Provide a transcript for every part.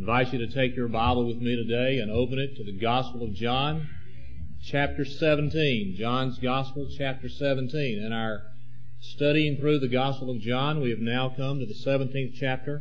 invite you to take your Bible with me today and open it to the Gospel of John, chapter 17. John's Gospel, chapter 17. In our studying through the Gospel of John, we have now come to the 17th chapter.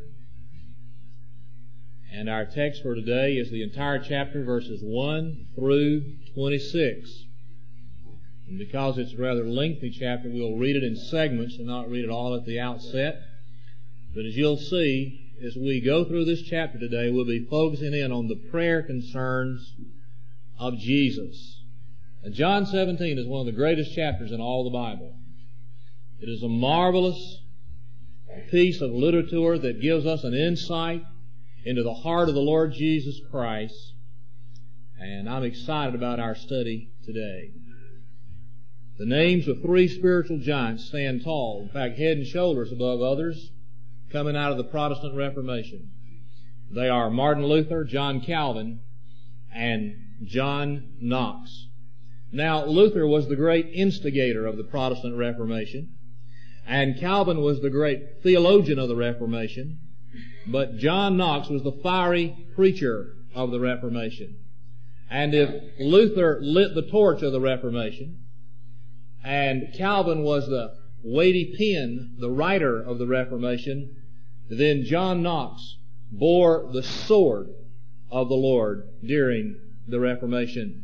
And our text for today is the entire chapter, verses 1 through 26. And because it's a rather lengthy chapter, we'll read it in segments and not read it all at the outset. But as you'll see, as we go through this chapter today, we'll be focusing in on the prayer concerns of Jesus. And John 17 is one of the greatest chapters in all the Bible. It is a marvelous piece of literature that gives us an insight into the heart of the Lord Jesus Christ. And I'm excited about our study today. The names of three spiritual giants stand tall, in fact, head and shoulders above others, coming out of the Protestant Reformation. They are Martin Luther, John Calvin, and John Knox. Now, Luther was the great instigator of the Protestant Reformation, and Calvin was the great theologian of the Reformation, but John Knox was the fiery preacher of the Reformation. And if Luther lit the torch of the Reformation, and Calvin was the weighty pen, the writer of the Reformation, then John Knox bore the sword of the Lord during the Reformation.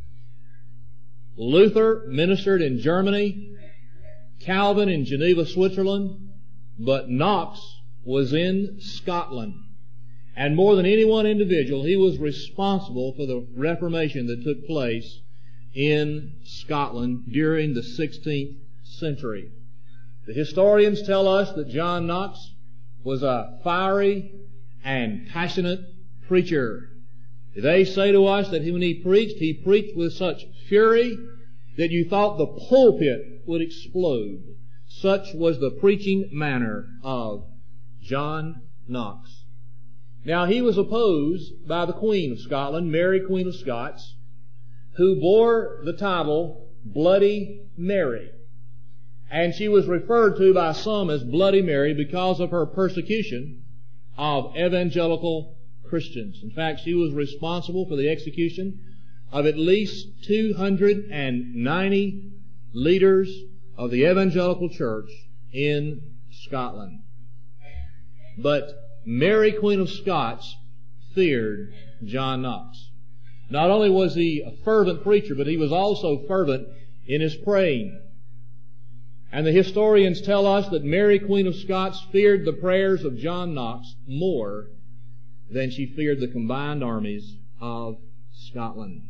Luther ministered in Germany, Calvin in Geneva, Switzerland, but Knox was in Scotland. And more than any one individual, he was responsible for the Reformation that took place in Scotland during the 16th century. The historians tell us that John Knox was a fiery and passionate preacher. They say to us that when he preached with such fury that you thought the pulpit would explode. Such was the preaching manner of John Knox. Now, he was opposed by the Queen of Scotland, Mary, Queen of Scots, who bore the title Bloody Mary. And she was referred to by some as Bloody Mary because of her persecution of evangelical Christians. In fact, she was responsible for the execution of at least 290 leaders of the evangelical church in Scotland. But Mary, Queen of Scots, feared John Knox. Not only was he a fervent preacher, but he was also fervent in his praying. And the historians tell us that Mary, Queen of Scots, feared the prayers of John Knox more than she feared the combined armies of Scotland.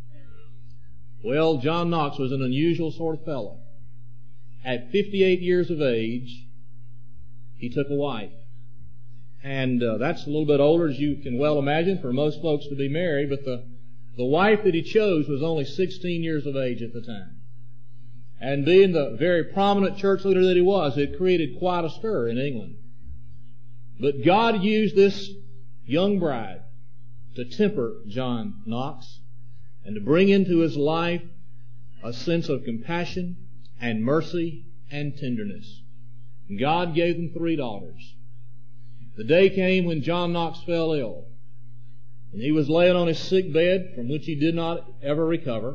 Well, John Knox was an unusual sort of fellow. At 58 years of age, he took a wife. And that's a little bit older, as you can well imagine, for most folks to be married, but the wife that he chose was only 16 years of age at the time. And being the very prominent church leader that he was, it created quite a stir in England. But God used this young bride to temper John Knox and to bring into his life a sense of compassion and mercy and tenderness. And God gave them 3 daughters. The day came when John Knox fell ill, and he was laying on his sick bed from which he did not ever recover.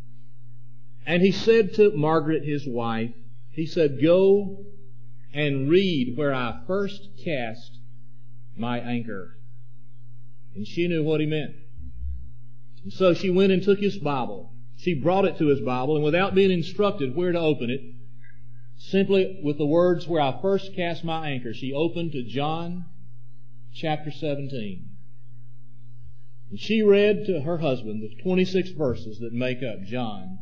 And he said to Margaret, his wife, he said, "Go and read where I first cast my anchor." And she knew what he meant. And so she went and took his Bible. She brought it to his Bible, and without being instructed where to open it, simply with the words, "Where I first cast my anchor," she opened to John chapter 17. And she read to her husband the 26 verses that make up John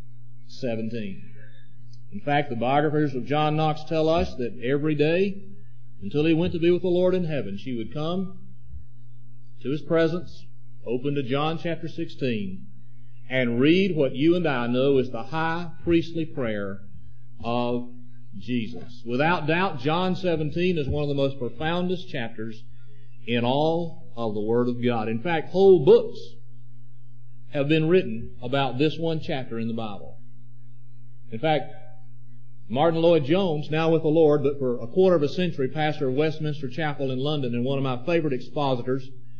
17. In fact, the biographers of John Knox tell us that every day, until he went to be with the Lord in heaven, she would come to his presence, open to John chapter 16, and read what you and I know is the high priestly prayer of Jesus. Without doubt, John 17 is one of the most profoundest chapters in all of the Word of God. In fact, whole books have been written about this one chapter in the Bible. In fact, Martin Lloyd-Jones, now with the Lord, but for a quarter of a century, pastor of Westminster Chapel in London, and one of my favorite expositors,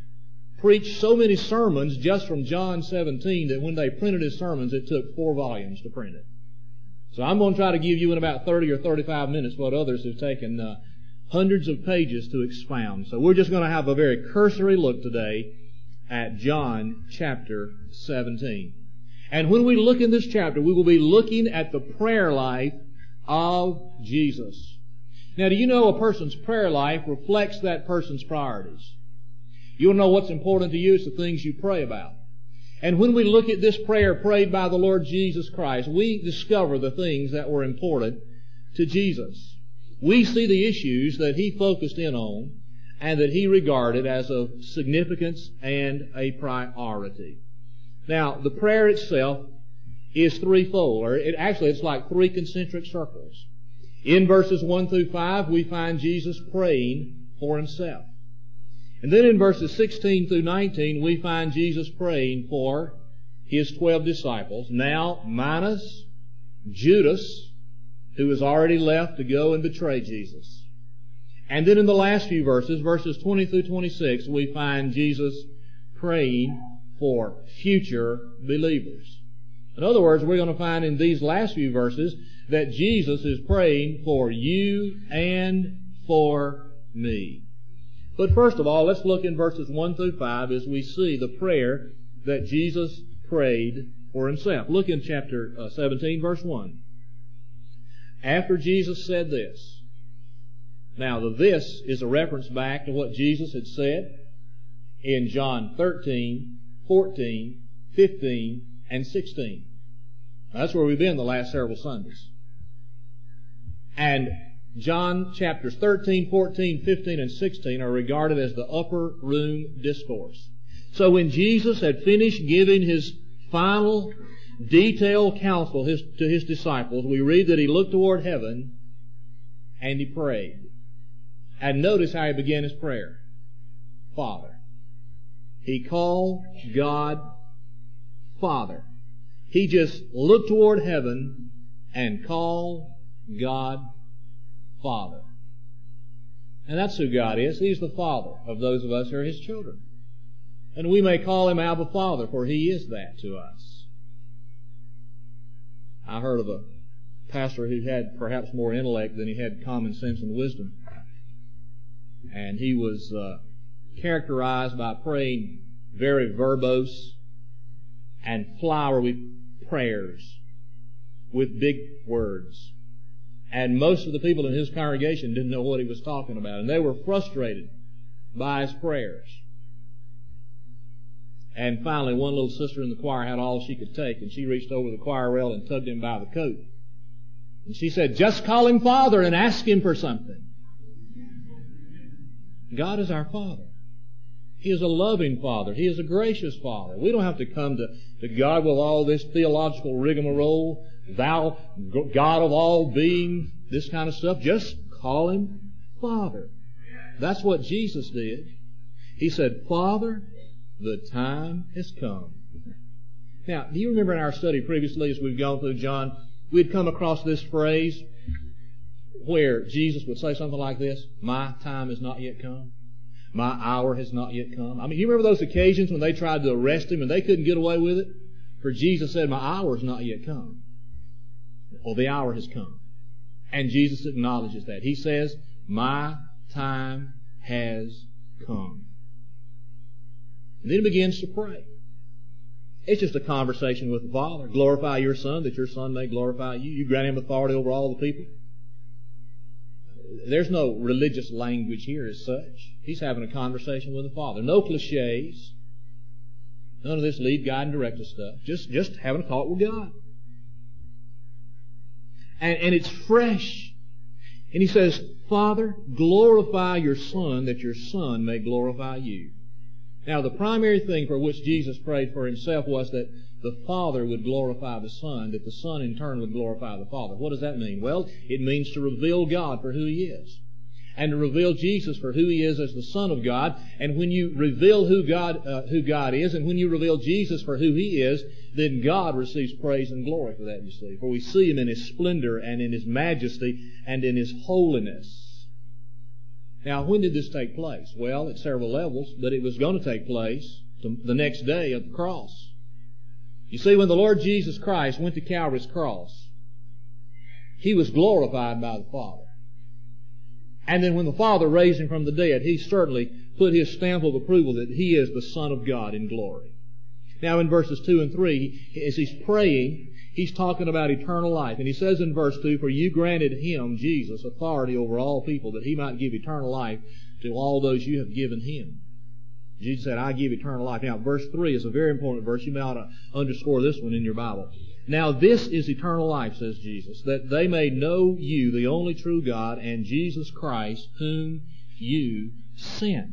preached so many sermons just from John 17 that when they printed his sermons, it took 4 volumes to print it. So I'm going to try to give you in about 30 or 35 minutes what others have taken hundreds of pages to expound. So we're just going to have a very cursory look today at John chapter 17. And when we look in this chapter, we will be looking at the prayer life of Jesus. Now, do you know a person's prayer life reflects that person's priorities? You want to know what's important to you? It's the things you pray about. And when we look at this prayer prayed by the Lord Jesus Christ, we discover the things that were important to Jesus. We see the issues that He focused in on and that He regarded as of significance and a priority. Now, the prayer itself is threefold, or it's like 3 concentric circles. In verses 1 through 5, we find Jesus praying for Himself. And then in verses 16 through 19, we find Jesus praying for His 12 disciples, now minus Judas, who has already left to go and betray Jesus. And then in the last few verses, verses 20 through 26, we find Jesus praying for future believers. In other words, we're going to find in these last few verses that Jesus is praying for you and for me. But first of all, let's look in verses 1 through 5 as we see the prayer that Jesus prayed for Himself. Look in chapter 17, verse 1. After Jesus said this. Now, the this is a reference back to what Jesus had said in John 13, 14, 15, and 16. That's where we've been the last several Sundays. And John chapters 13, 14, 15, and 16 are regarded as the upper room discourse. So when Jesus had finished giving His final detailed counsel to His disciples, we read that He looked toward heaven and He prayed. And notice how He began His prayer. Father. He called God Father. He just looked toward heaven and called God Father. And that's who God is. He's the Father of those of us who are His children. And we may call Him Abba Father, for He is that to us. I heard of a pastor who had perhaps more intellect than he had common sense and wisdom. And he was characterized by praying very verbose and flowery prayers with big words. And most of the people in his congregation didn't know what he was talking about. And they were frustrated by his prayers. And finally, one little sister in the choir had all she could take. And she reached over the choir rail and tugged him by the coat. And she said, "Just call Him Father and ask Him for something." God is our Father. He is a loving Father. He is a gracious Father. We don't have to come to God with all this theological rigmarole. Thou, God of all being, this kind of stuff. Just call Him Father. That's what Jesus did. He said, "Father, the time has come." Now, do you remember in our study previously as we've gone through John, we'd come across this phrase where Jesus would say something like this, "My time has not yet come. My hour has not yet come." I mean, you remember those occasions when they tried to arrest Him and they couldn't get away with it? For Jesus said, "My hour has not yet come." Well, the hour has come. And Jesus acknowledges that. He says, "My time has come." And then He begins to pray. It's just a conversation with the Father. Glorify your Son, that your Son may glorify you. You grant Him authority over all the people. There's no religious language here as such. He's having a conversation with the Father. No cliches. None of this lead, guide, and direct us stuff. Just having a talk with God. And it's fresh. And He says, "Father, glorify your Son, that your Son may glorify you." Now, the primary thing for which Jesus prayed for Himself was that the Father would glorify the Son, that the Son in turn would glorify the Father. What does that mean? Well, it means to reveal God for who He is, and to reveal Jesus for who He is as the Son of God. And when you reveal who God is, and when you reveal Jesus for who He is, then God receives praise and glory for that, you see. For we see Him in His splendor and in His majesty and in His holiness. Now, when did this take place? Well, at several levels, but it was going to take place the next day at the cross. You see, when the Lord Jesus Christ went to Calvary's cross, He was glorified by the Father. And then when the Father raised Him from the dead, He certainly put His stamp of approval that He is the Son of God in glory. Now in verses 2 and 3, as He's praying, He's talking about eternal life. And He says in verse 2, "For you granted Him," Jesus, "authority over all people, that He might give eternal life to all those you have given Him." Jesus said, "I give eternal life." Now verse 3 is a very important verse. You may ought to underscore this one in your Bible. "Now this is eternal life," says Jesus, "that they may know you, the only true God, and Jesus Christ, whom you sent."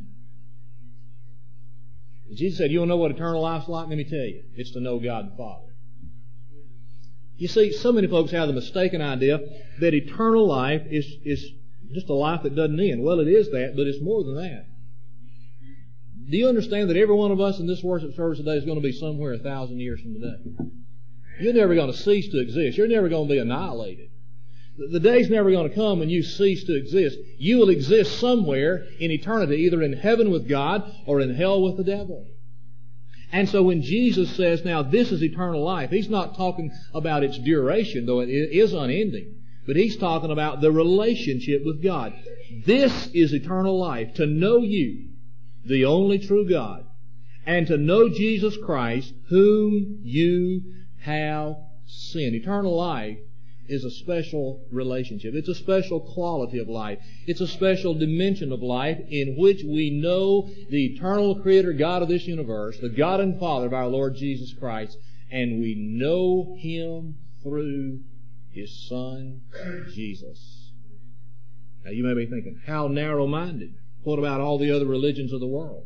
Jesus said, "You want to know what eternal life's like? Let me tell you. It's to know God the Father." You see, so many folks have the mistaken idea that eternal life is just a life that doesn't end. Well, it is that, but it's more than that. Do you understand that every one of us in this worship service today is going to be somewhere 1,000 years from today? You're never going to cease to exist. You're never going to be annihilated. The day's never going to come when you cease to exist. You will exist somewhere in eternity, either in heaven with God or in hell with the devil. And so when Jesus says, "Now this is eternal life," He's not talking about its duration, though it is unending. But He's talking about the relationship with God. This is eternal life, to know you, the only true God, and to know Jesus Christ, whom you have sent. Eternal life is a special relationship. It's a special quality of life. It's a special dimension of life in which we know the eternal Creator God of this universe, the God and Father of our Lord Jesus Christ, and we know Him through His Son, Jesus. Now you may be thinking, how narrow-minded. What about all the other religions of the world?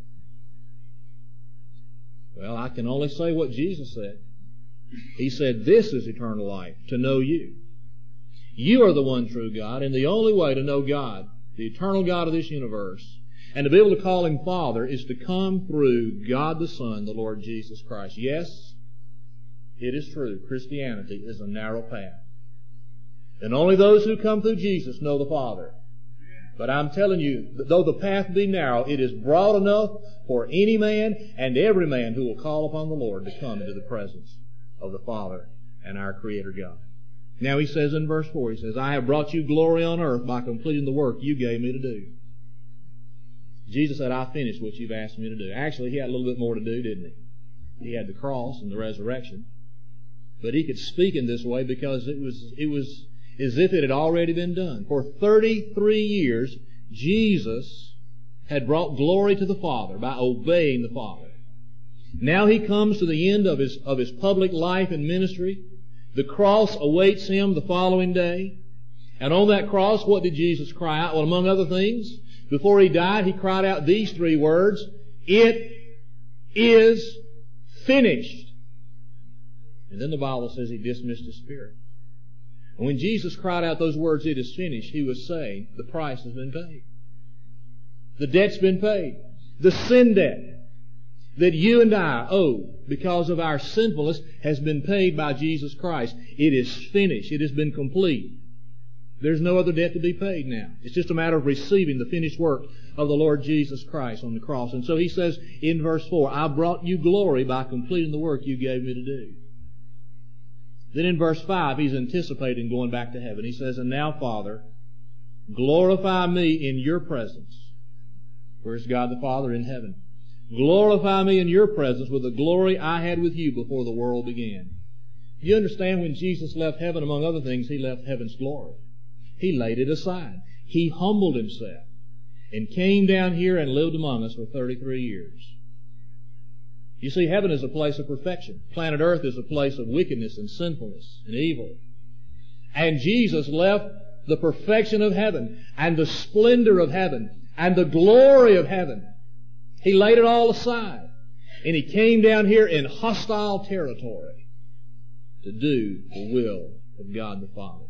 Well, I can only say what Jesus said. He said, "This is eternal life, to know you. You are the one true God, and the only way to know God, the eternal God of this universe, and to be able to call Him Father, is to come through God the Son, the Lord Jesus Christ." Yes, it is true. Christianity is a narrow path. And only those who come through Jesus know the Father. But I'm telling you, though the path be narrow, it is broad enough for any man and every man who will call upon the Lord to come into the presence of the Father and our Creator God. Now He says in verse 4, He says, "I have brought you glory on earth by completing the work you gave me to do." Jesus said, "I finished what you've asked me to do." Actually, He had a little bit more to do, didn't He? He had the cross and the resurrection. But He could speak in this way because it was as if it had already been done. For 33 years, Jesus had brought glory to the Father by obeying the Father. Now He comes to the end of his public life and ministry. The cross awaits Him the following day. And on that cross, what did Jesus cry out? Well, among other things, before He died, He cried out these 3 words, "It is finished." And then the Bible says He dismissed His spirit. And when Jesus cried out those words, "It is finished," He was saying, the price has been paid. The debt's been paid. The sin debt that you and I owe because of our sinfulness has been paid by Jesus Christ. It is finished. It has been complete. There's no other debt to be paid now. It's just a matter of receiving the finished work of the Lord Jesus Christ on the cross. And so He says in verse 4, "I brought you glory by completing the work you gave me to do." Then in verse 5, He's anticipating going back to heaven. He says, "And now, Father, glorify me in your presence." Where's God the Father? In heaven. "Glorify me in your presence with the glory I had with you before the world began." You understand, when Jesus left heaven, among other things, He left heaven's glory. He laid it aside. He humbled Himself and came down here and lived among us for 33 years. You see, heaven is a place of perfection. Planet Earth is a place of wickedness and sinfulness and evil. And Jesus left the perfection of heaven and the splendor of heaven and the glory of heaven. He laid it all aside. And He came down here in hostile territory to do the will of God the Father.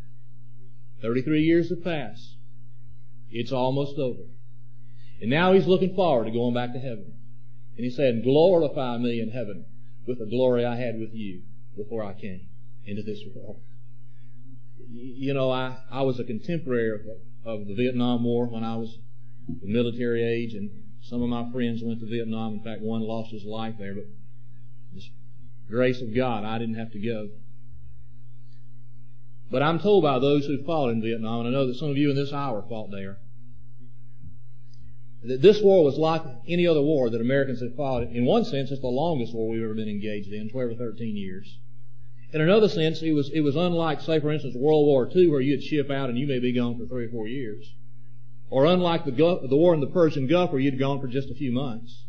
33 years have passed. It's almost over. And now He's looking forward to going back to heaven. And He said, "Glorify me in heaven with the glory I had with you before I came into this world." You know, I was a contemporary of the Vietnam War when I was the military age, and some of my friends went to Vietnam. In fact, one lost his life there, but the grace of God, I didn't have to go. But I'm told by those who fought in Vietnam, and I know that some of you in this hour fought there, that this war was like any other war that Americans have fought. In one sense, it's the longest war we've ever been engaged in, 12 or 13 years. In another sense, it was unlike, say, for instance, World War II, where you'd ship out and you may be gone for 3 or 4 years. Or unlike the war in the Persian Gulf, where you'd gone for just a few months.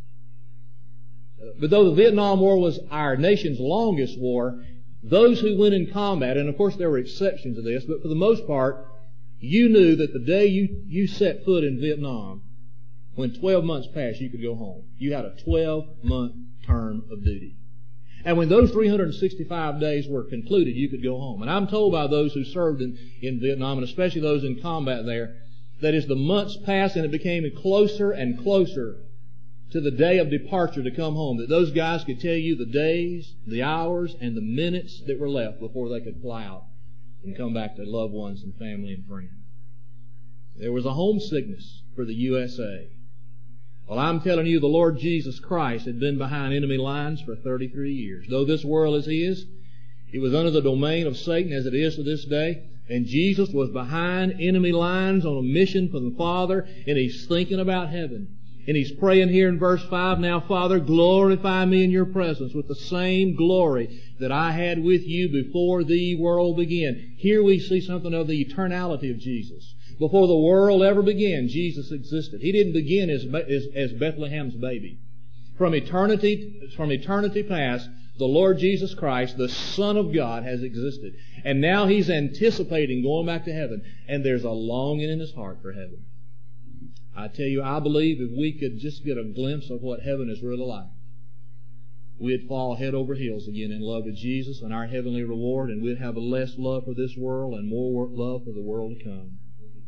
But though the Vietnam War was our nation's longest war, those who went in combat, and of course there were exceptions to this, but for the most part, you knew that the day you set foot in Vietnam, when 12 months passed, you could go home. You had a 12-month term of duty. And when those 365 days were concluded, you could go home. And I'm told by those who served in Vietnam, and especially those in combat there, that as the months passed and it became closer and closer to the day of departure to come home, that those guys could tell you the days, the hours, and the minutes that were left before they could fly out and come back to loved ones and family and friends. There was a homesickness for the USA. Well, I'm telling you, the Lord Jesus Christ had been behind enemy lines for 33 years. Though this world is His, it was under the domain of Satan as it is to this day. And Jesus was behind enemy lines on a mission from the Father, and He's thinking about heaven. And He's praying here in verse 5, "Now, Father, glorify me in your presence with the same glory that I had with you before the world began." Here we see something of the eternality of Jesus. Before the world ever began, Jesus existed. He didn't begin as Bethlehem's baby. From eternity past, the Lord Jesus Christ, the Son of God, has existed. And now He's anticipating going back to heaven. And there's a longing in His heart for heaven. I tell you, I believe if we could just get a glimpse of what heaven is really like, we'd fall head over heels again in love with Jesus and our heavenly reward, and we'd have less love for this world and more love for the world to come.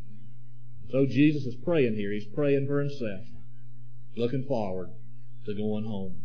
So Jesus is praying here. He's praying for Himself, looking forward to going home.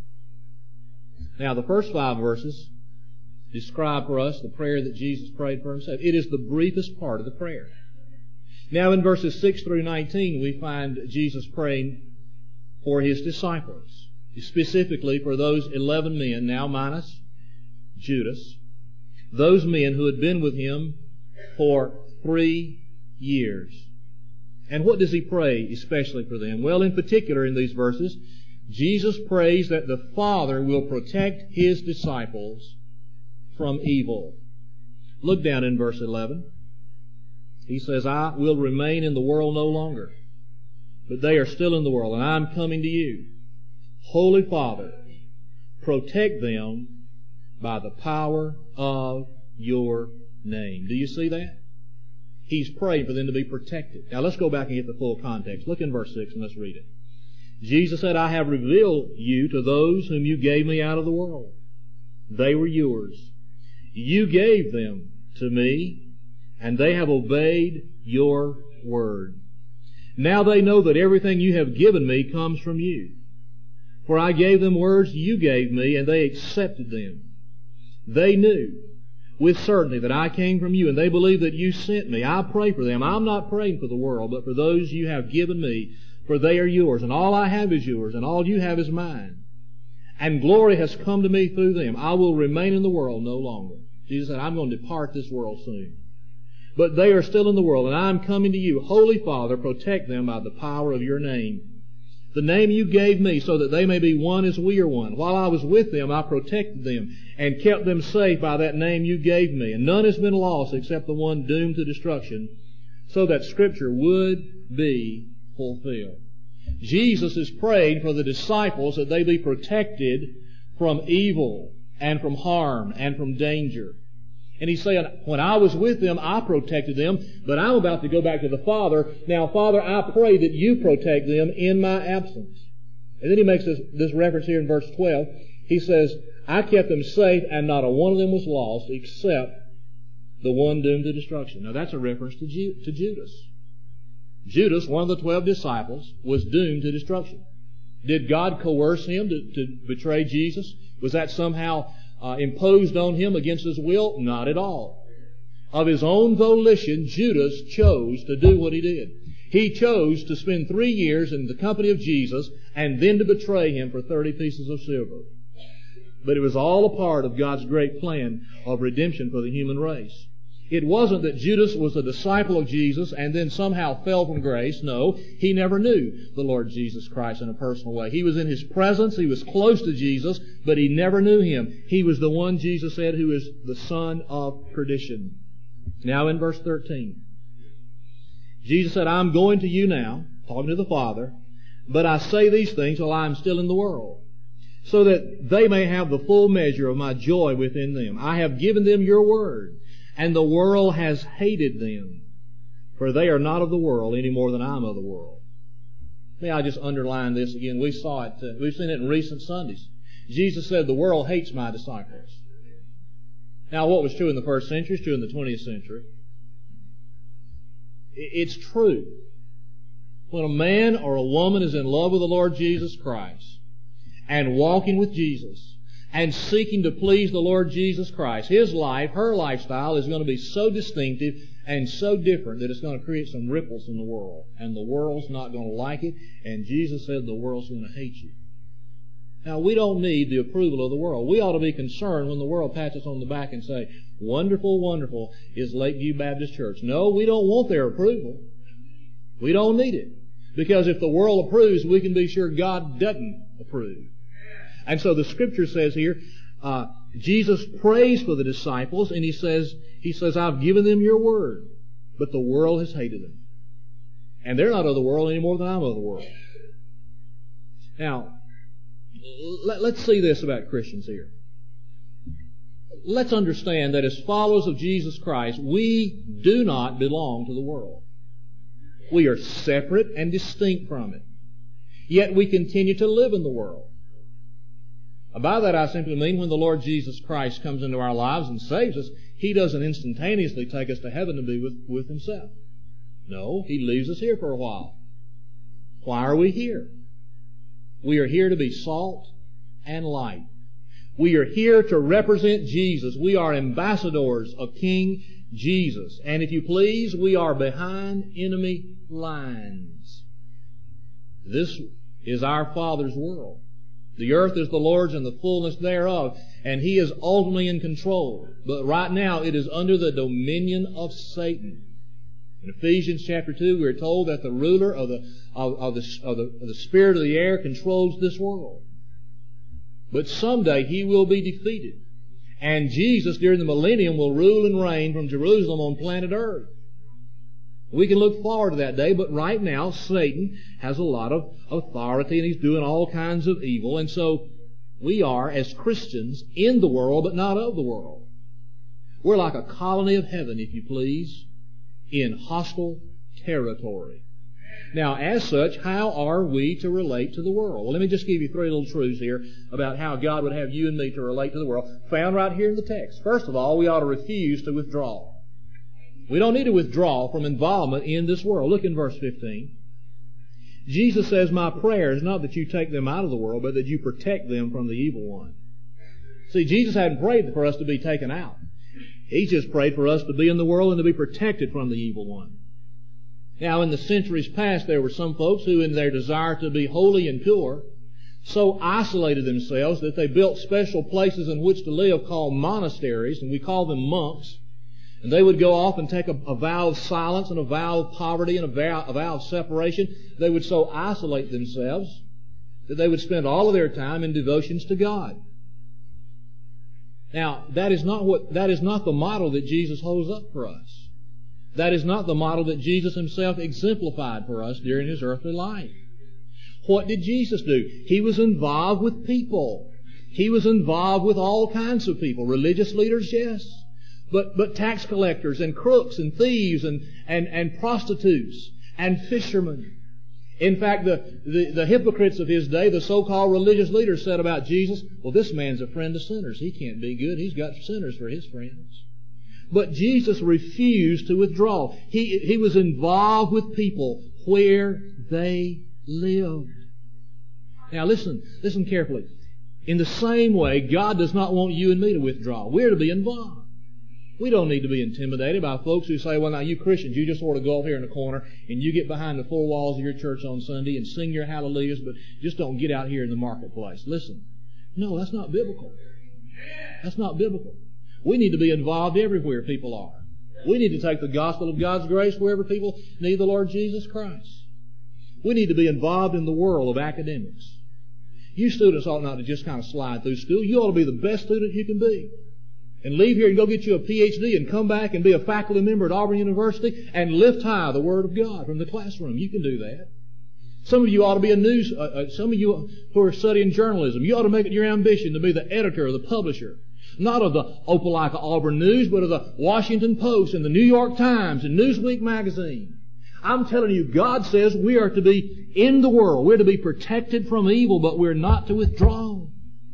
Now, the first 5 verses describe for us the prayer that Jesus prayed for Himself. It is the briefest part of the prayer. Now, in verses 6 through 19, we find Jesus praying for His disciples, specifically for those 11 men, now minus Judas, those men who had been with Him for 3 years. And what does He pray especially for them? Well, in particular in these verses, Jesus prays that the Father will protect His disciples from evil. Look down in verse 11. He says, "I will remain in the world no longer, but they are still in the world, and I am coming to you. Holy Father, protect them by the power of your name." Do you see that? He's praying for them to be protected. Now let's go back and get the full context. Look in verse 6 and let's read it. Jesus said, "I have revealed you to those whom you gave me out of the world. They were yours. You gave them to me, and they have obeyed your word. Now they know that everything you have given me comes from you. For I gave them words you gave me, and they accepted them. They knew with certainty that I came from you, and they believe that you sent me. I pray for them. I'm not praying for the world, but for those you have given me, for they are yours, and all I have is yours, and all you have is mine. And glory has come to me through them. I will remain in the world no longer." Jesus said, "I'm going to depart this world soon. But they are still in the world, and I am coming to you. Holy Father, protect them by the power of your name, the name you gave me, so that they may be one as we are one. While I was with them, I protected them and kept them safe by that name you gave me. And none has been lost except the one doomed to destruction, so that Scripture would be fulfilled." Jesus is praying for the disciples that they be protected from evil and from harm and from danger. And He's saying, when I was with them, I protected them, but I'm about to go back to the Father. Now, Father, I pray that you protect them in my absence. And then He makes this reference here in verse 12. He says, "I kept them safe, and not a one of them was lost, except the one doomed to destruction." Now, that's a reference to Judas. Judas, one of the 12 disciples, was doomed to destruction. Did God coerce him to betray Jesus? Was that somehow imposed on him against his will? Not at all. Of his own volition, Judas chose to do what he did. He chose to spend 3 years in the company of Jesus and then to betray Him for 30 pieces of silver. But it was all a part of God's great plan of redemption for the human race. It wasn't that Judas was a disciple of Jesus and then somehow fell from grace. No, he never knew the Lord Jesus Christ in a personal way. He was in His presence, he was close to Jesus, but he never knew Him. He was the one, Jesus said, who is the son of perdition. Now in verse 13, Jesus said, I'm going to you now, talking to the Father, but I say these things while I am still in the world, so that they may have the full measure of my joy within them. I have given them your word, and the world has hated them, for they are not of the world any more than I am of the world. May I just underline this again? We saw it, we've seen it in recent Sundays. Jesus said, the world hates my disciples. Now, what was true in the first century is true in the 20th century. It's true. When a man or a woman is in love with the Lord Jesus Christ and walking with Jesus and seeking to please the Lord Jesus Christ, his life, her lifestyle is going to be so distinctive and so different that it's going to create some ripples in the world. And the world's not going to like it. And Jesus said the world's going to hate you. Now, we don't need the approval of the world. We ought to be concerned when the world pats us on the back and say, wonderful, wonderful is Lakeview Baptist Church. No, we don't want their approval. We don't need it. Because if the world approves, we can be sure God doesn't approve. And so the Scripture says here, Jesus prays for the disciples, and He says, I've given them your word, but the world has hated them. And they're not of the world any more than I'm of the world. Now, let's see this about Christians here. Let's understand that as followers of Jesus Christ, we do not belong to the world. We are separate and distinct from it. Yet we continue to live in the world. By that I simply mean when the Lord Jesus Christ comes into our lives and saves us, He doesn't instantaneously take us to heaven to be with Himself. No, He leaves us here for a while. Why are we here? We are here to be salt and light. We are here to represent Jesus. We are ambassadors of King Jesus. And if you please, we are behind enemy lines. This is our Father's world. The earth is the Lord's and the fullness thereof, and He is ultimately in control. But right now it is under the dominion of Satan. In Ephesians chapter 2, we are told that the ruler of the spirit of the air controls this world. But someday he will be defeated. And Jesus, during the millennium, will rule and reign from Jerusalem on planet Earth. We can look forward to that day, but right now Satan has a lot of authority and he's doing all kinds of evil. And so we are, as Christians, in the world but not of the world. We're like a colony of heaven, if you please, in hostile territory. Now, as such, how are we to relate to the world? Well, let me just give you 3 little truths here about how God would have you and me to relate to the world, found right here in the text. First of all, we ought to refuse to withdraw. We don't need to withdraw from involvement in this world. Look in verse 15. Jesus says, my prayer is not that you take them out of the world, but that you protect them from the evil one. See, Jesus hadn't prayed for us to be taken out. He just prayed for us to be in the world and to be protected from the evil one. Now, in the centuries past, there were some folks who, in their desire to be holy and pure, so isolated themselves that they built special places in which to live called monasteries, and we call them monks. And they would go off and take a vow of silence and a vow of poverty and a vow of separation. They would so isolate themselves that they would spend all of their time in devotions to God. Now, that is not the model that Jesus holds up for us. That is not the model that Jesus Himself exemplified for us during His earthly life. What did Jesus do? He was involved with people. He was involved with all kinds of people. Religious leaders, yes. But tax collectors and crooks and thieves and prostitutes and fishermen. In fact, the hypocrites of His day, the so-called religious leaders, said about Jesus, well, this man's a friend of sinners. He can't be good. He's got sinners for His friends. But Jesus refused to withdraw. He was involved with people where they lived. Now listen carefully. In the same way, God does not want you and me to withdraw. We're to be involved. We don't need to be intimidated by folks who say, well, now you Christians, you just sort of go over here in the corner and you get behind the four walls of your church on Sunday and sing your hallelujahs, but just don't get out here in the marketplace. Listen, no, that's not biblical. That's not biblical. We need to be involved everywhere people are. We need to take the gospel of God's grace wherever people need the Lord Jesus Christ. We need to be involved in the world of academics. You students ought not to just kind of slide through school. You ought to be the best student you can be. And leave here and go get you a PhD and come back and be a faculty member at Auburn University and lift high the Word of God from the classroom. You can do that. Some of you ought to be some of you who are studying journalism, you ought to make it your ambition to be the editor or the publisher. Not of the Opelika Auburn News, but of the Washington Post and the New York Times and Newsweek magazine. I'm telling you, God says we are to be in the world. We're to be protected from evil, but we're not to withdraw.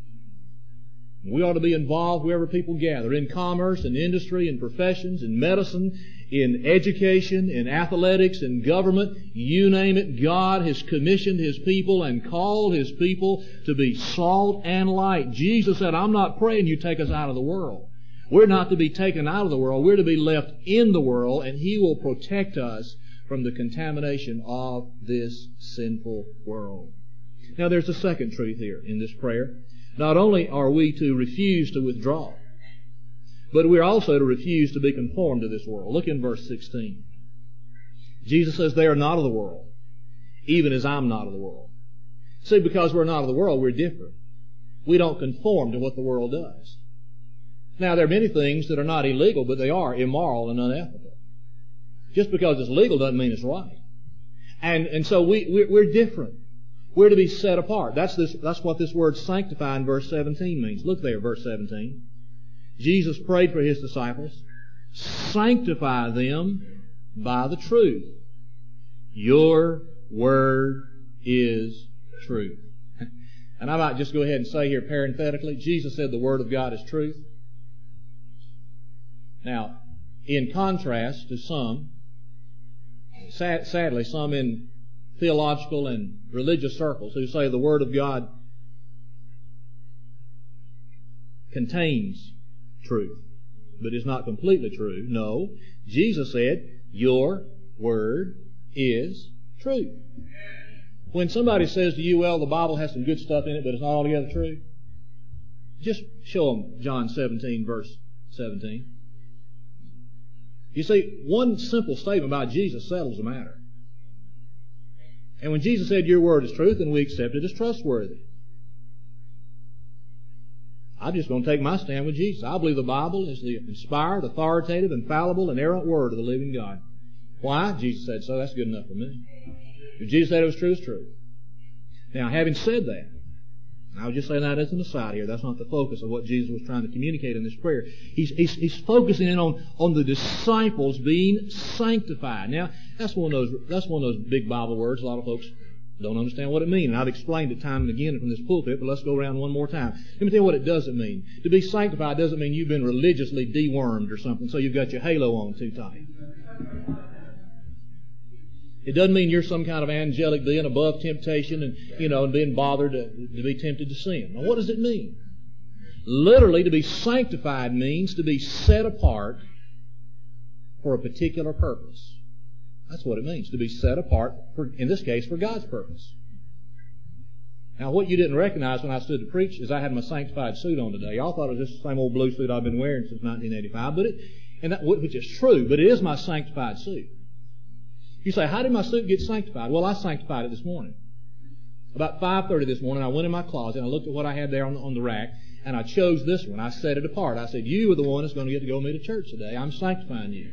We ought to be involved wherever people gather, in commerce, in industry, in professions, in medicine, in education, in athletics, in government, you name it. God has commissioned His people and called His people to be salt and light. Jesus said, I'm not praying you take us out of the world. We're not to be taken out of the world. We're to be left in the world, and He will protect us from the contamination of this sinful world. Now there's a second truth here in this prayer. Not only are we to refuse to withdraw, but we're also to refuse to be conformed to this world. Look in verse 16. Jesus says, they are not of the world, even as I'm not of the world. See, because we're not of the world, we're different. We don't conform to what the world does. Now, there are many things that are not illegal, but they are immoral and unethical. Just because it's legal doesn't mean it's right. And so we're different. We're to be set apart. That's what this word sanctify in verse 17 means. Look there, verse 17. Jesus prayed for His disciples, sanctify them by the truth. Your word is truth. And I might just go ahead and say here parenthetically, Jesus said the Word of God is truth. Now, in contrast to some, sadly, some in theological and religious circles who say the Word of God contains truth, but is not completely true. No, Jesus said, your Word is truth. When somebody says to you, well, the Bible has some good stuff in it, but it's not altogether true, just show them John 17, verse 17. You see, one simple statement about Jesus settles the matter. And when Jesus said, your word is truth, and we accept it as trustworthy. I'm just going to take my stand with Jesus. I believe the Bible is the inspired, authoritative, infallible, inerrant Word of the living God. Why? Jesus said so. That's good enough for me. If Jesus said it was true, it's true. Now, having said that, I'll just say that as an aside here. That's not the focus of what Jesus was trying to communicate in this prayer. He's focusing in on the disciples being sanctified. Now, that's one of those big Bible words. A lot of folks don't understand what it means. And I've explained it time and again from this pulpit, but let's go around one more time. Let me tell you what it doesn't mean. To be sanctified doesn't mean you've been religiously dewormed or something, so you've got your halo on too tight. It doesn't mean you're some kind of angelic being above temptation and being bothered to be tempted to sin. Now, what does it mean? Literally, to be sanctified means to be set apart for a particular purpose. That's what it means, to be set apart, in this case, for God's purpose. Now, what you didn't recognize when I stood to preach is I had my sanctified suit on today. Y'all thought it was just the same old blue suit I've been wearing since 1985, which is true, but it is my sanctified suit. You say, how did my suit get sanctified? Well, I sanctified it this morning. About 5:30 this morning, I went in my closet and I looked at what I had there on the rack, and I chose this one. I set it apart. I said, you are the one that's going to get to go with me to church today. I'm sanctifying you.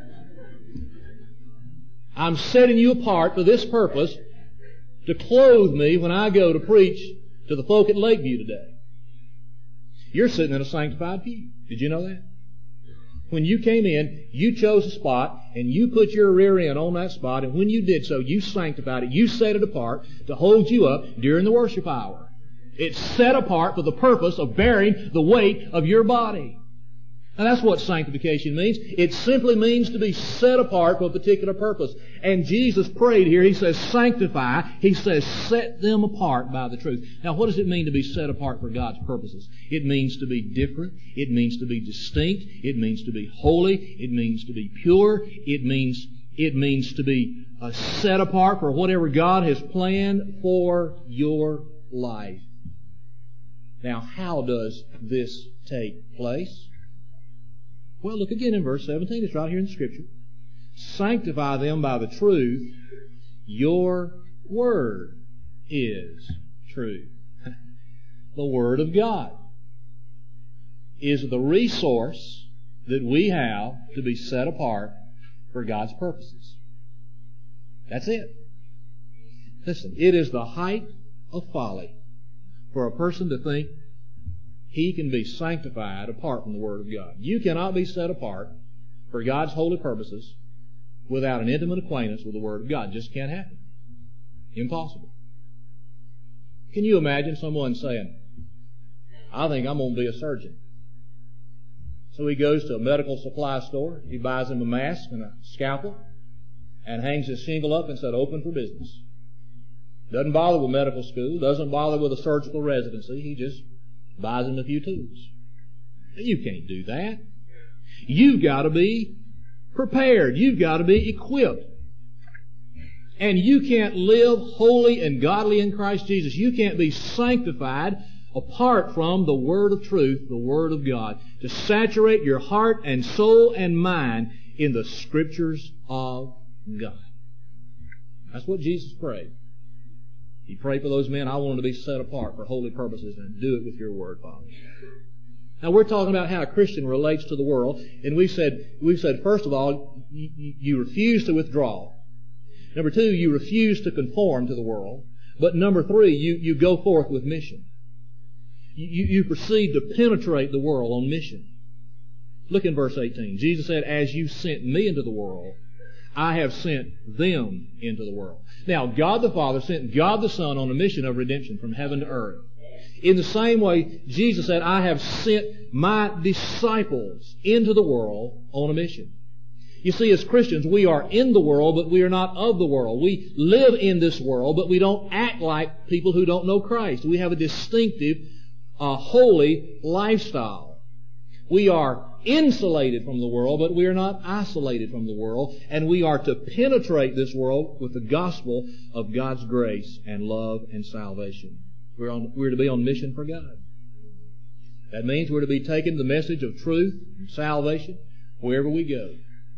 I'm setting you apart for this purpose, to clothe me when I go to preach to the folk at Lakeview today. You're sitting in a sanctified pew. Did you know that? When you came in, you chose a spot, and you put your rear end on that spot, and when you did so, you sanctified it. You set it apart to hold you up during the worship hour. It's set apart for the purpose of bearing the weight of your body. Now that's what sanctification means. It simply means to be set apart for a particular purpose. And Jesus prayed here. He says sanctify. He says set them apart by the truth. Now what does it mean to be set apart for God's purposes? It means to be different. It means to be distinct. It means to be holy. It means to be pure. It means to be set apart for whatever God has planned for your life. Now how does this take place? Well, look again in verse 17. It's right here in the Scripture. Sanctify them by the truth. Your word is truth. The Word of God is the resource that we have to be set apart for God's purposes. That's it. Listen, it is the height of folly for a person to think he can be sanctified apart from the Word of God. You cannot be set apart for God's holy purposes without an intimate acquaintance with the Word of God. It just can't happen. Impossible. Can you imagine someone saying, I think I'm going to be a surgeon. So he goes to a medical supply store, he buys him a mask and a scalpel, and hangs his shingle up and said, open for business. Doesn't bother with medical school, doesn't bother with a surgical residency, he just buys him a few tools. You can't do that. You've got to be prepared. You've got to be equipped. And you can't live holy and godly in Christ Jesus. You can't be sanctified apart from the Word of truth, the Word of God, to saturate your heart and soul and mind in the Scriptures of God. That's what Jesus prayed. He prayed for those men. I want them to be set apart for holy purposes, and do it with your Word, Father. Now we're talking about how a Christian relates to the world, and we've said first of all, you refuse to withdraw. Number two, you refuse to conform to the world. But number three, you go forth with mission. You proceed to penetrate the world on mission. Look in verse 18. Jesus said, as you sent me into the world, I have sent them into the world. Now, God the Father sent God the Son on a mission of redemption from heaven to earth. In the same way, Jesus said, I have sent my disciples into the world on a mission. You see, as Christians, we are in the world, but we are not of the world. We live in this world, but we don't act like people who don't know Christ. We have a distinctive, holy lifestyle. We are insulated from the world, but we are not isolated from the world, and we are to penetrate this world with the gospel of God's grace and love and salvation. We're to be on mission for God. That means we're to be taking the message of truth and salvation wherever we go.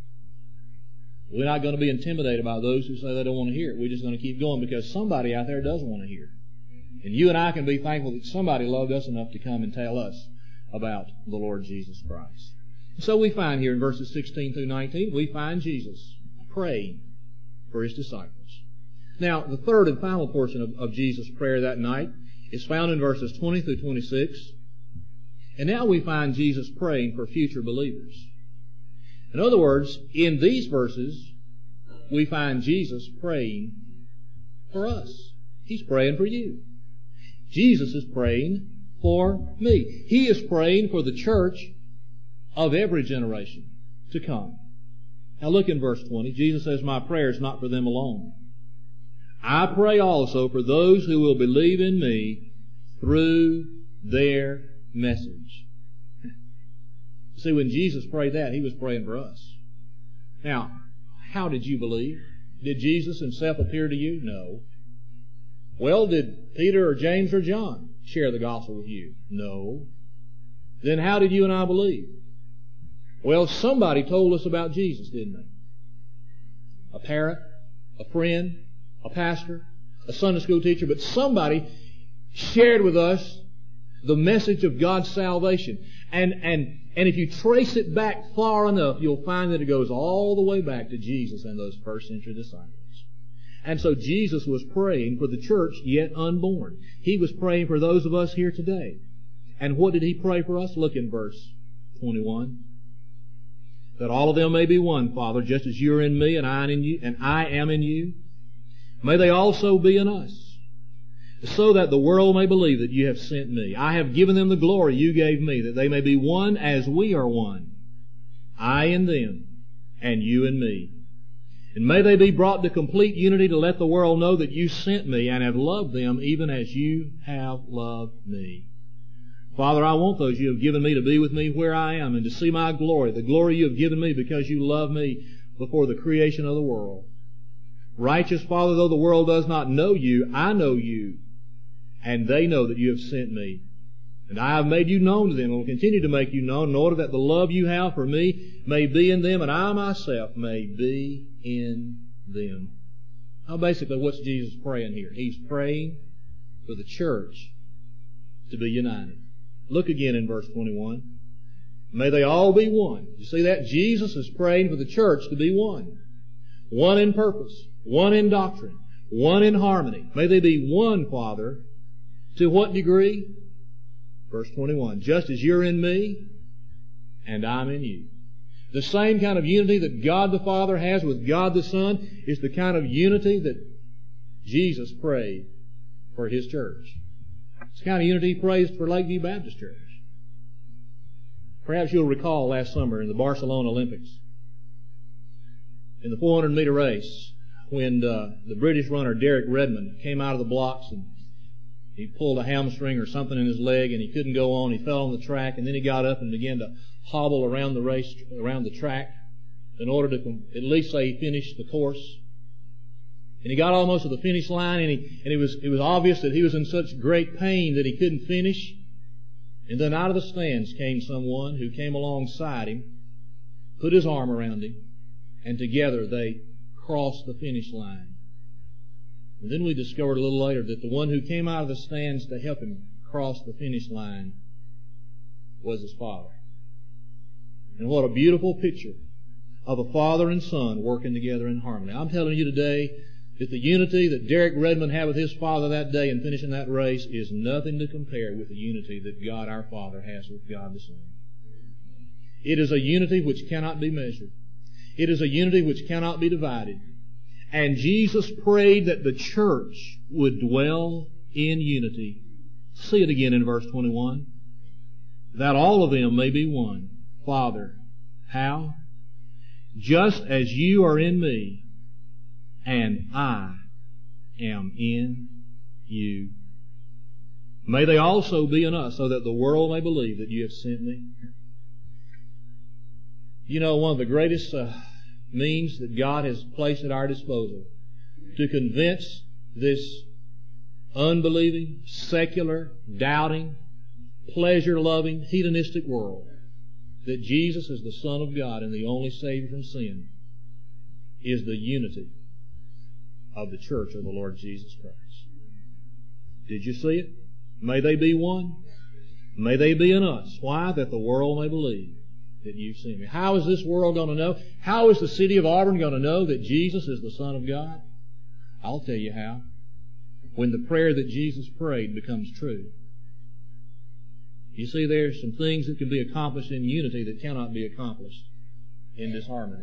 We're not going to be intimidated by those who say they don't want to hear it. We're just going to keep going because somebody out there does want to hear it. And you and I can be thankful that somebody loved us enough to come and tell us about the Lord Jesus Christ. So we find here in verses 16 through 19, we find Jesus praying for His disciples. Now, the third and final portion of Jesus' prayer that night is found in verses 20 through 26. And now we find Jesus praying for future believers. In other words, in these verses, we find Jesus praying for us. He's praying for you. Jesus is praying for me. He is praying for the church of every generation to come. Now look in verse 20. Jesus says, my prayer is not for them alone. I pray also for those who will believe in me through their message. See, when Jesus prayed that, He was praying for us. Now, how did you believe? Did Jesus Himself appear to you? No. Well, did Peter or James or John share the gospel with you? No. Then how did you and I believe? Well, somebody told us about Jesus, didn't they? A parent, a friend, a pastor, a Sunday school teacher, but somebody shared with us the message of God's salvation. And if you trace it back far enough, you'll find that it goes all the way back to Jesus and those first century disciples. And so Jesus was praying for the church yet unborn. He was praying for those of us here today. And what did He pray for us? Look in verse 21. That all of them may be one, Father, just as you are in me and I am in you. May they also be in us, so that the world may believe that you have sent me. I have given them the glory you gave me, that they may be one as we are one. I in them, and you in me. And may they be brought to complete unity to let the world know that you sent me and have loved them even as you have loved me. Father, I want those you have given me to be with me where I am and to see my glory, the glory you have given me because you love me before the creation of the world. Righteous Father, though the world does not know you, I know you, and they know that you have sent me. And I have made you known to them and will continue to make you known in order that the love you have for me may be in them and I myself may be in them. Now basically, what's Jesus praying here? He's praying for the church to be united. Look again in verse 21. May they all be one. You see that? Jesus is praying for the church to be one. One in purpose, one in doctrine, one in harmony. May they be one, Father. To what degree? Verse 21, just as you're in me and I'm in you. The same kind of unity that God the Father has with God the Son is the kind of unity that Jesus prayed for His church. It's the kind of unity He prays for Lakeview Baptist Church. Perhaps you'll recall last summer in the Barcelona Olympics, in the 400-meter race, when the British runner Derek Redmond came out of the blocks and he pulled a hamstring or something in his leg and he couldn't go on. He fell on the track and then he got up and began to hobble around the race, around the track in order to at least say he finished the course. And he got almost to the finish line and it was obvious that he was in such great pain that he couldn't finish. And then out of the stands came someone who came alongside him, put his arm around him, and together they crossed the finish line. And then we discovered a little later that the one who came out of the stands to help him cross the finish line was his father. And what a beautiful picture of a father and son working together in harmony. I'm telling you today that the unity that Derek Redmond had with his father that day in finishing that race is nothing to compare with the unity that God our Father has with God the Son. It is a unity which cannot be measured. It is a unity which cannot be divided. And Jesus prayed that the church would dwell in unity. See it again in verse 21. That all of them may be one. Father, how? Just as you are in me, and I am in you. May they also be in us, so that the world may believe that you have sent me. You know, one of the greatest means that God has placed at our disposal to convince this unbelieving, secular, doubting, pleasure-loving, hedonistic world that Jesus is the Son of God and the only Savior from sin is the unity of the church of the Lord Jesus Christ. Did you see it? May they be one. May they be in us. Why? That the world may believe that you've seen me. How is this world going to know? How is the city of Auburn going to know that Jesus is the Son of God? I'll tell you how. When the prayer that Jesus prayed becomes true. You see, there's some things that can be accomplished in unity that cannot be accomplished in disharmony.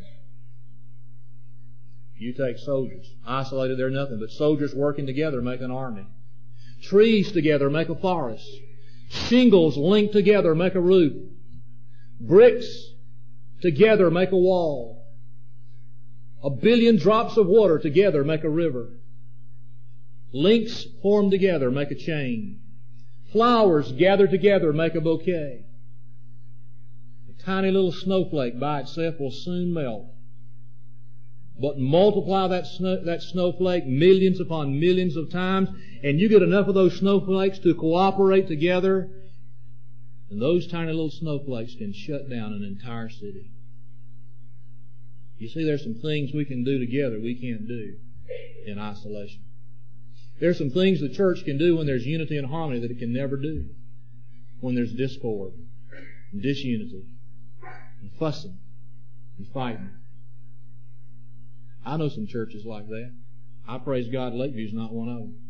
You take soldiers. Isolated, they're nothing, but soldiers working together make an army. Trees together make a forest. Shingles linked together make a roof. Bricks together make a wall. 1 billion drops of water together make a river. Links formed together make a chain. Flowers gathered together make a bouquet. A tiny little snowflake by itself will soon melt. But multiply that snowflake millions upon millions of times, and you get enough of those snowflakes to cooperate together, and those tiny little snowflakes can shut down an entire city. You see, there's some things we can do together we can't do in isolation. There's some things the church can do when there's unity and harmony that it can never do when there's discord and disunity and fussing and fighting. I know some churches like that. I praise God Lakeview's not one of them.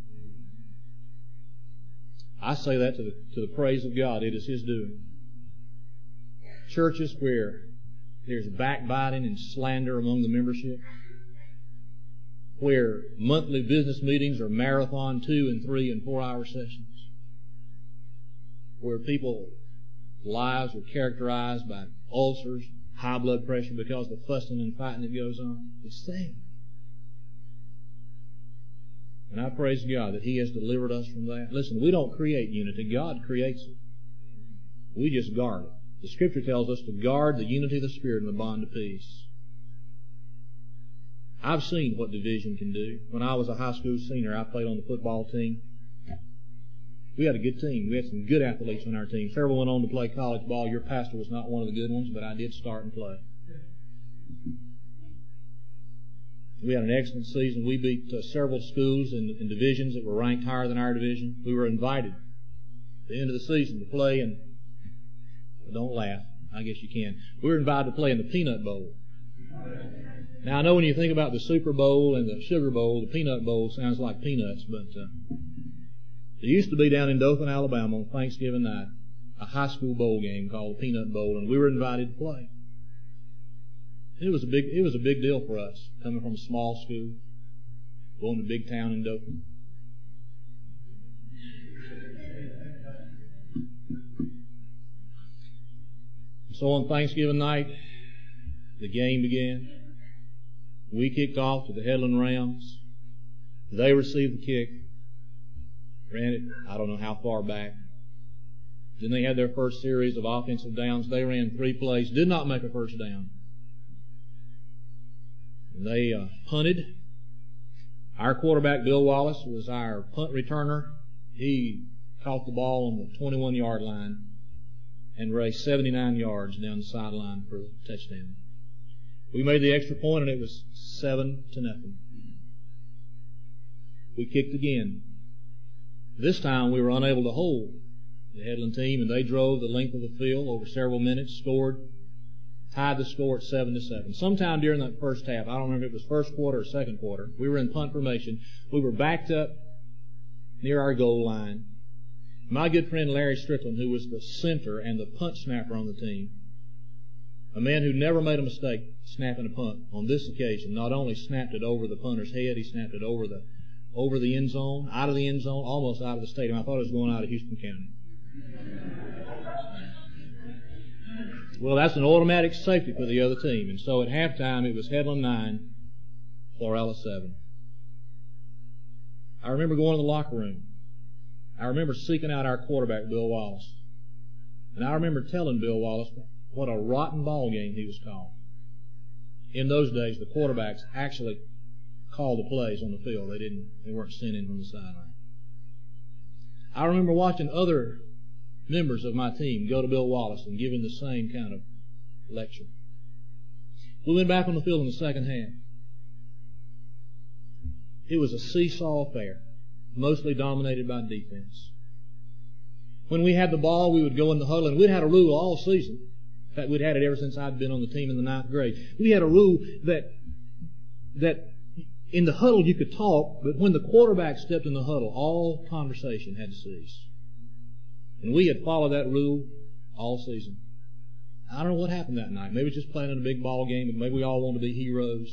I say that to the praise of God. It is His doing. Churches where there's backbiting and slander among the membership, where monthly business meetings are marathon 2 and 3 and 4 hour sessions, where people's lives are characterized by ulcers, high blood pressure because of the fussing and fighting that goes on. It's sad. And I praise God that He has delivered us from that. Listen, we don't create unity. God creates it. We just guard it. The Scripture tells us to guard the unity of the Spirit and the bond of peace. I've seen what division can do. When I was a high school senior, I played on the football team. We had a good team. We had some good athletes on our team. Several went on to play college ball. Your pastor was not one of the good ones, but I did start and play. We had an excellent season. We beat several schools in divisions that were ranked higher than our division. We were invited at the end of the season to play, and don't laugh. I guess you can. We were invited to play in the Peanut Bowl. Now, I know when you think about the Super Bowl and the Sugar Bowl, the Peanut Bowl sounds like peanuts, but it used to be down in Dothan, Alabama on Thanksgiving night, a high school bowl game called the Peanut Bowl, and we were invited to play. It was a big deal for us, coming from a small school, going to a big town in Dothan. So on Thanksgiving night, the game began. We kicked off to the Headland Rams. They received the kick, ran it, I don't know how far back. Then they had their first series of offensive downs. They ran 3 plays, did not make a first down. They punted. Our quarterback, Bill Wallace, was our punt returner. He caught the ball on the 21-yard line and raced 79 yards down the sideline for a touchdown. We made the extra point, and it was 7-0. We kicked again. This time we were unable to hold the Headland team, and they drove the length of the field over several minutes, scored, tied the score at 7-7. Sometime during that first half, I don't remember if it was first quarter or second quarter, we were in punt formation. We were backed up near our goal line. My good friend Larry Strickland, who was the center and the punt snapper on the team, a man who never made a mistake snapping a punt, on this occasion not only snapped it over the punter's head, he snapped it over the end zone, out of the end zone, almost out of the stadium. I thought it was going out of Houston County. Well, that's an automatic safety for the other team. And so at halftime, it was Headland 9, Florala 7. I remember going to the locker room. I remember seeking out our quarterback, Bill Wallace. And I remember telling Bill Wallace what a rotten ball game he was calling. In those days, the quarterbacks actually called the plays on the field. They weren't sent in from the sideline. I remember watching other members of my team go to Bill Wallace and give him the same kind of lecture. We went back on the field in the second half. It was a seesaw affair, mostly dominated by defense. When we had the ball, we would go in the huddle, and we'd had a rule all season. In fact, we'd had it ever since I'd been on the team in the 9th grade. We had a rule that in the huddle you could talk, but when the quarterback stepped in the huddle, all conversation had to cease. And we had followed that rule all season. I don't know what happened that night. Maybe just playing in a big ball game, but maybe we all wanted to be heroes.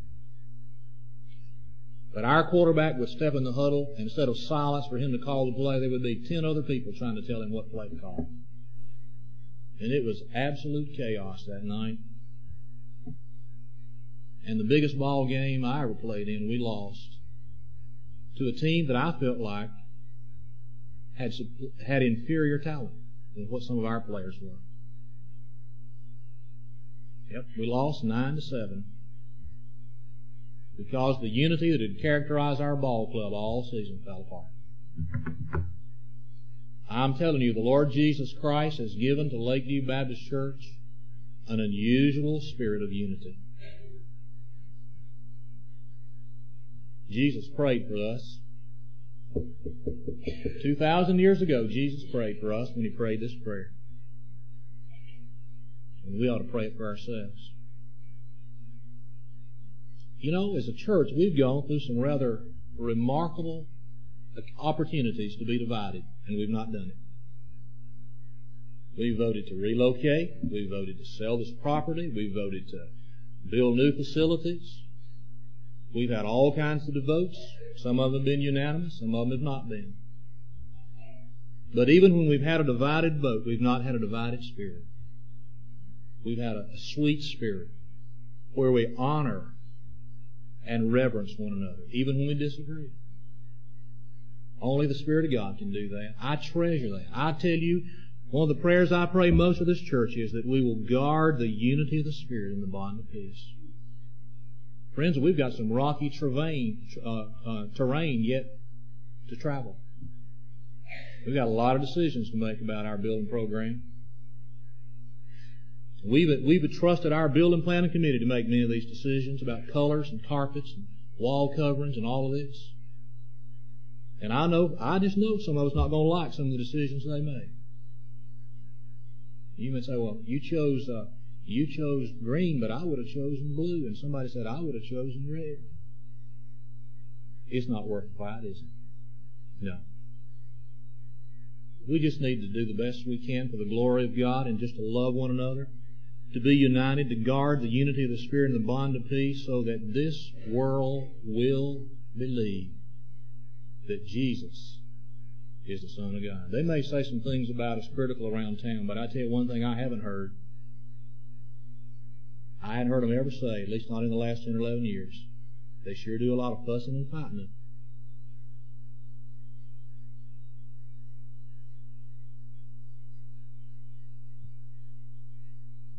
But our quarterback would step in the huddle, and instead of silence for him to call the play, there would be 10 other people trying to tell him what play to call. And it was absolute chaos that night. And the biggest ball game I ever played in, we lost to a team that I felt like had inferior talent than what some of our players were. Yep, we lost 9-7 because the unity that had characterized our ball club all season fell apart. I'm telling you, the Lord Jesus Christ has given to Lakeview Baptist Church an unusual spirit of unity. Jesus prayed for us. 2,000 years ago, Jesus prayed for us when He prayed this prayer. And we ought to pray it for ourselves. You know, as a church, we've gone through some rather remarkable opportunities to be divided, and we've not done it. We voted to relocate. We voted to sell this property. We voted to build new facilities. We've had all kinds of votes. Some of them have been unanimous. Some of them have not been. But even when we've had a divided vote, we've not had a divided spirit. We've had a sweet spirit where we honor and reverence one another, even when we disagree. Only the Spirit of God can do that. I treasure that. I tell you, one of the prayers I pray most of this church is that we will guard the unity of the Spirit in the bond of peace. Friends, we've got some rocky terrain yet to travel. We've got a lot of decisions to make about our building program. We've entrusted our building planning committee to make many of these decisions about colors and carpets and wall coverings and all of this. And I just know some of us not going to like some of the decisions they make. You may say, well, you chose green, but I would have chosen blue. And somebody said, I would have chosen red. It's not worth the fight, is it? No. We just need to do the best we can for the glory of God and just to love one another, to be united, to guard the unity of the Spirit and the bond of peace so that this world will believe that Jesus is the Son of God. They may say some things about us critical around town, but I tell you one thing I haven't heard. I hadn't heard them ever say, at least not in the last 10 or 11 years. They sure do a lot of fussing and fighting